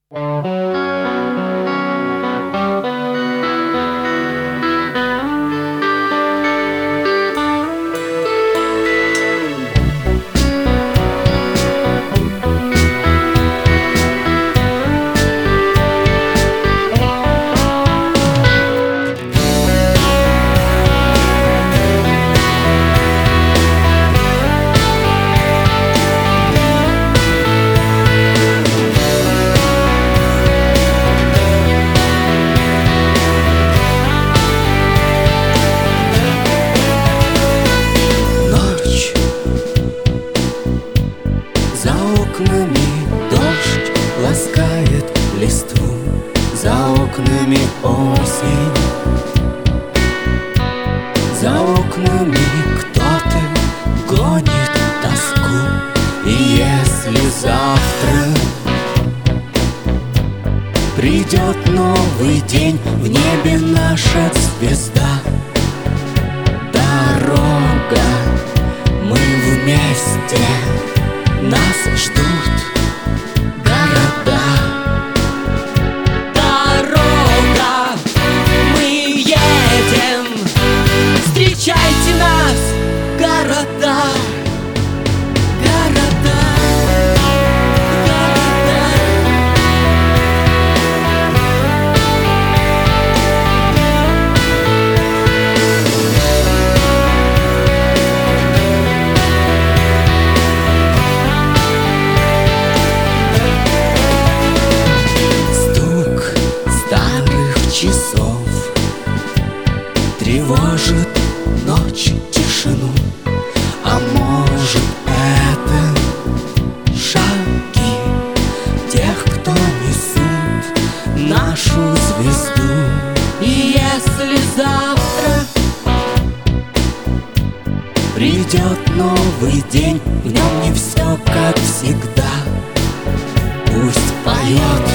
За окнами дождь ласкает листву, за окнами осень, за окнами кто-то гонит тоску. И если завтра придет новый день, в небе наша звезда, дорога, мы вместе, нас ждут города. Дорога, мы едем, встречайте нас, города. Города, города. Часов тревожит ночь, тишину. А может, это шаги тех, кто несут нашу звезду. И если завтра придет новый день, в нем не все как всегда, пусть поет